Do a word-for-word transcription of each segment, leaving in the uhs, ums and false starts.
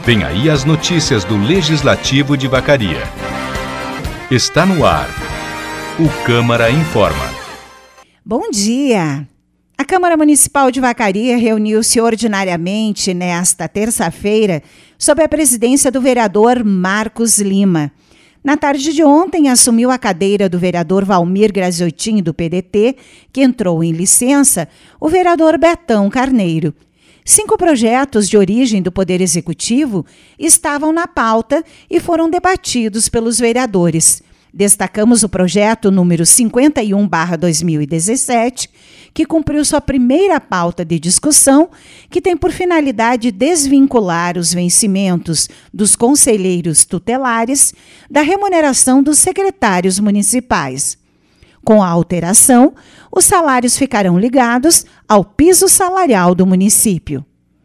Vem aí as notícias do Legislativo de Vacaria. Está no ar. O Câmara Informa. Bom dia! A Câmara Municipal de Vacaria reuniu-se ordinariamente nesta terça-feira sob a presidência do vereador Marcos Lima. Na tarde de ontem, assumiu a cadeira do vereador Valmir Graziotin, do P D T, que entrou em licença, o vereador Betão Carneiro. Cinco projetos de origem do Poder Executivo estavam na pauta e foram debatidos pelos vereadores. Destacamos o projeto número cinquenta e um barra dois mil e dezessete, que cumpriu sua primeira pauta de discussão, que tem por finalidade desvincular os vencimentos dos conselheiros tutelares da remuneração dos secretários municipais. Com a alteração, os salários ficarão ligados ao piso salarial do município.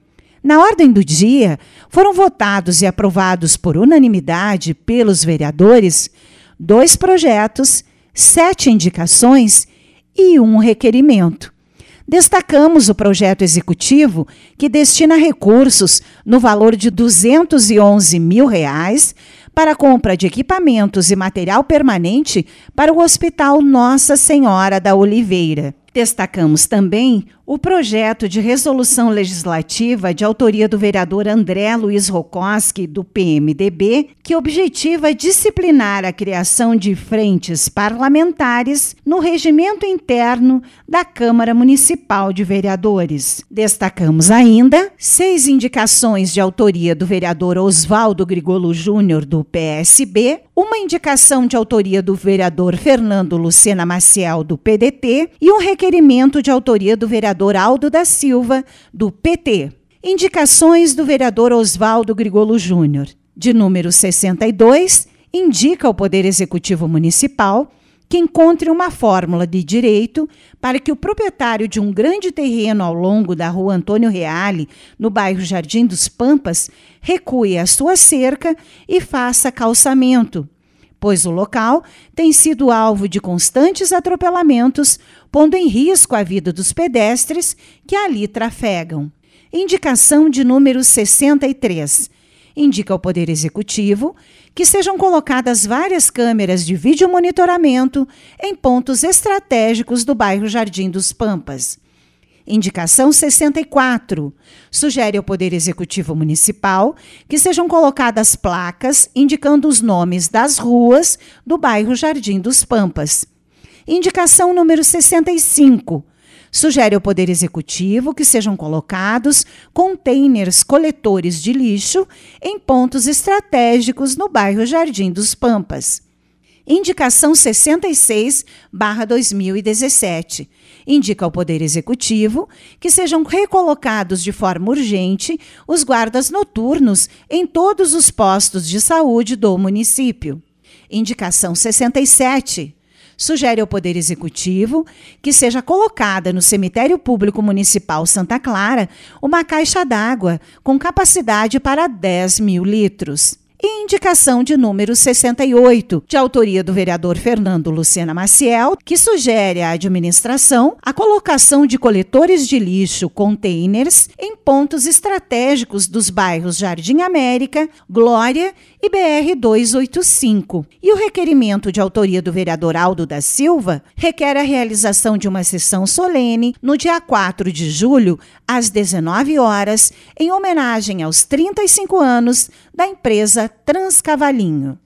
Na ordem do dia, foram votados e aprovados por unanimidade pelos vereadores dois projetos, sete indicações e um requerimento. Destacamos o projeto executivo, que destina recursos no valor de duzentos e onze mil reais para a compra de equipamentos e material permanente para o Hospital Nossa Senhora da Oliveira. Destacamos também o projeto de resolução legislativa de autoria do vereador André Luiz Rokoski, do P M D B, que objetiva disciplinar a criação de frentes parlamentares no regimento interno da Câmara Municipal de Vereadores. Destacamos ainda seis indicações de autoria do vereador Oswaldo Grigolo Júnior, do P S B, uma indicação de autoria do vereador Fernando Lucena Maciel, do P D T, e um requerimento de autoria do vereador Aldo da Silva, do P T. Indicações do vereador Oswaldo Grigolo Júnior. De número sessenta e dois, indica ao Poder Executivo Municipal que encontre uma fórmula de direito para que o proprietário de um grande terreno ao longo da rua Antônio Reale, no bairro Jardim dos Pampas, recue a sua cerca e faça calçamento, pois o local tem sido alvo de constantes atropelamentos, pondo em risco a vida dos pedestres que ali trafegam. Indicação de número sessenta e três. Indica ao Poder Executivo que sejam colocadas várias câmeras de videomonitoramento em pontos estratégicos do bairro Jardim dos Pampas. Indicação sessenta e quatro. Sugere ao Poder Executivo Municipal que sejam colocadas placas indicando os nomes das ruas do bairro Jardim dos Pampas. Indicação número sessenta e cinco. Sugere ao Poder Executivo que sejam colocados containers coletores de lixo em pontos estratégicos no bairro Jardim dos Pampas. Indicação sessenta e seis barra dois mil e dezessete. Indica ao Poder Executivo que sejam recolocados de forma urgente os guardas noturnos em todos os postos de saúde do município. Indicação sessenta e sete. Sugere ao Poder Executivo que seja colocada no Cemitério Público Municipal Santa Clara uma caixa d'água com capacidade para dez mil litros. E indicação de número sessenta e oito, de autoria do vereador Fernando Lucena Maciel, que sugere à administração a colocação de coletores de lixo, containers, em pontos estratégicos dos bairros Jardim América, Glória e B R duzentos e oitenta e cinco. E o requerimento de autoria do vereador Aldo da Silva requer a realização de uma sessão solene no dia quatro de julho, às dezenove horas, em homenagem aos trinta e cinco anos da empresa Transcavalinho.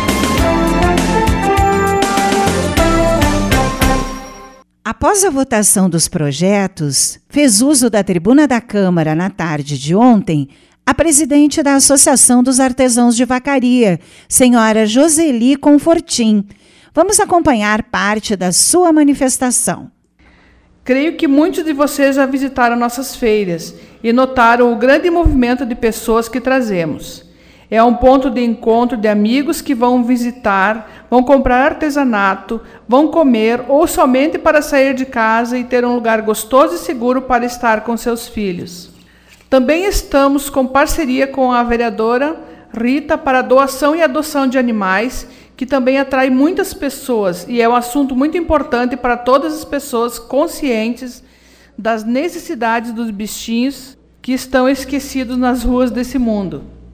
Após a votação dos projetos, fez uso da tribuna da Câmara na tarde de ontem a presidente da Associação dos Artesãos de Vacaria, senhora Joseli Confortim. Vamos acompanhar parte da sua manifestação. Creio que muitos de vocês já visitaram nossas feiras e notaram o grande movimento de pessoas que trazemos. É um ponto de encontro de amigos que vão visitar, vão comprar artesanato, vão comer ou somente para sair de casa e ter um lugar gostoso e seguro para estar com seus filhos. Também estamos com parceria com a vereadora Rita para doação e adoção de animais, que também atrai muitas pessoas e é um assunto muito importante para todas as pessoas conscientes das necessidades dos bichinhos que estão esquecidos nas ruas desse mundo.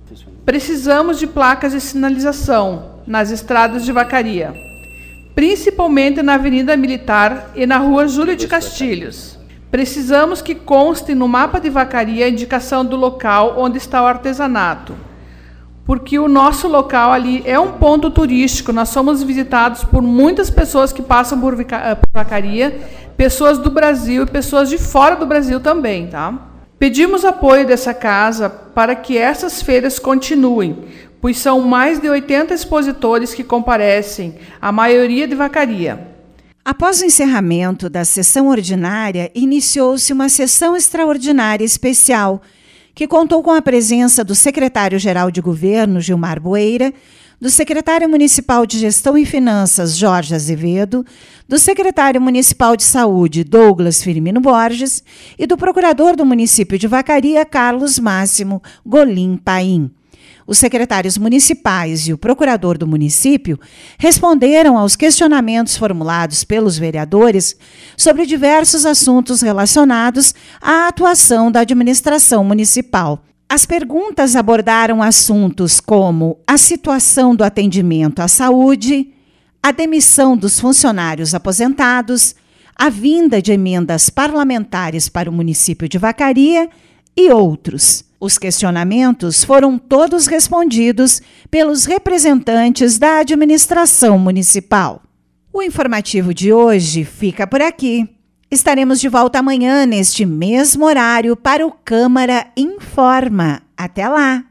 Precisamos de placas de sinalização nas estradas de Vacaria, principalmente na Avenida Militar e na Rua Júlio de Castilhos. Precisamos que conste no mapa de Vacaria a indicação do local onde está o artesanato, porque o nosso local ali é um ponto turístico. Nós somos visitados por muitas pessoas que passam por Vacaria, pessoas do Brasil e pessoas de fora do Brasil também, tá? Pedimos apoio dessa casa para que essas feiras continuem, pois são mais de oitenta expositores que comparecem, a maioria de Vacaria. Após o encerramento da sessão ordinária, iniciou-se uma sessão extraordinária especial, que contou com a presença do secretário-geral de Governo, Gilmar Boeira, do secretário municipal de Gestão e Finanças, Jorge Azevedo, do secretário municipal de Saúde, Douglas Firmino Borges, e do procurador do município de Vacaria, Carlos Máximo Golim Paim. Os secretários municipais e o procurador do município responderam aos questionamentos formulados pelos vereadores sobre diversos assuntos relacionados à atuação da administração municipal. As perguntas abordaram assuntos como a situação do atendimento à saúde, a demissão dos funcionários aposentados, a vinda de emendas parlamentares para o município de Vacaria e outros. Os questionamentos foram todos respondidos pelos representantes da administração municipal. O informativo de hoje fica por aqui. Estaremos de volta amanhã, neste mesmo horário, para o Câmara Informa. Até lá!